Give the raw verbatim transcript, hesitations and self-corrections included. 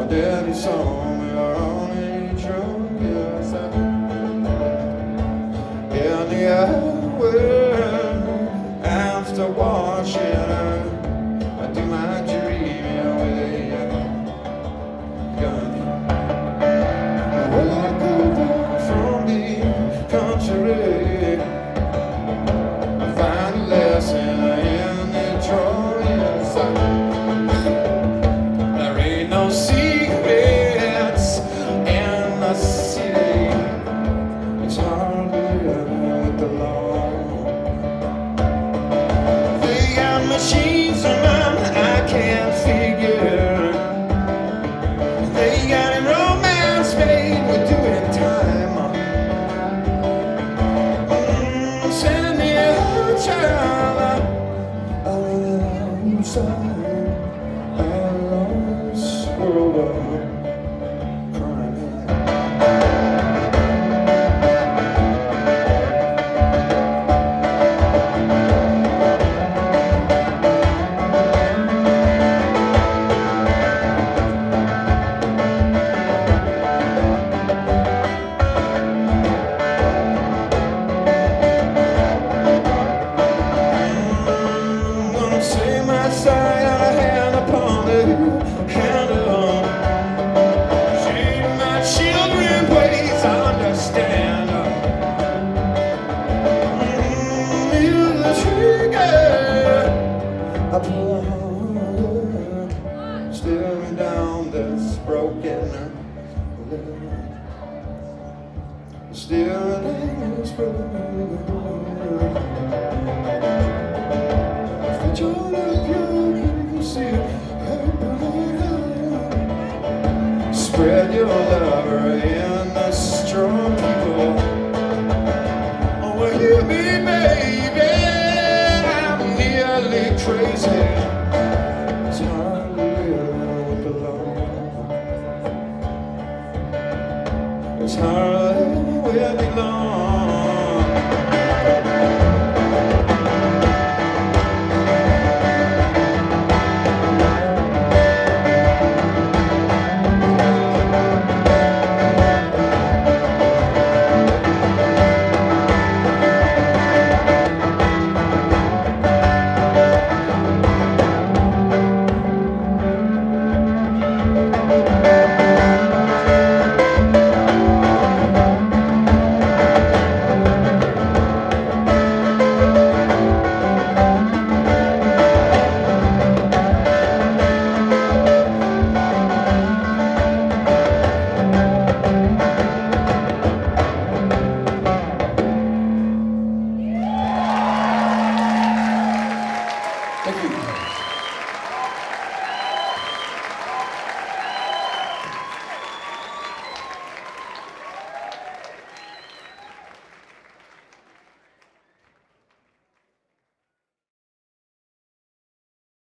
daddy saw me on a truck, yes, I in the hour after washing, I do my dreaming away. Well, I go back from the country, I find a lesson in the drawings. There ain't no secrets in the city. It's hard living with the law. They got machines in mind I can't figure. They got a romance made with doing time. Mm, send me a child. I really love something. I lost world. I pull a heart, staring down this broken, staring down this broken. If the joy of you see it, spread your love in the strong people. Oh, will you be, baby? Crazy, it's hard to live with the law. It's hard to live with the law.